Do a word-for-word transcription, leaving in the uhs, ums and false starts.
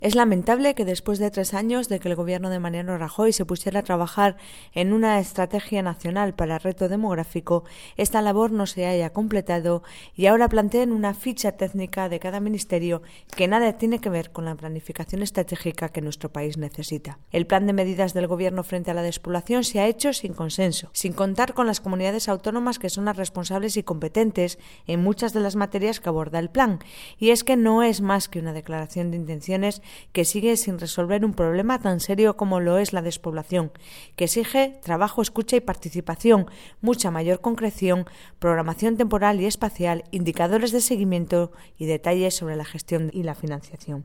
Es lamentable que después de tres años de que el gobierno de Mariano Rajoy se pusiera a trabajar en una estrategia nacional para el reto demográfico, esta labor no se haya completado y ahora planteen una ficha técnica de cada ministerio que nada tiene que ver con la planificación estratégica que nuestro país necesita. El plan de medidas del gobierno frente a la despoblación se ha hecho sin consenso, sin contar con las comunidades autónomas que son las responsables y competentes en muchas de las materias que aborda el plan. Y es que no es más que una declaración de intenciones que sigue sin resolver un problema tan serio como lo es la despoblación, que exige trabajo, escucha y participación, mucha mayor concreción, programación temporal y espacial, indicadores de seguimiento y detalles sobre la gestión y la financiación.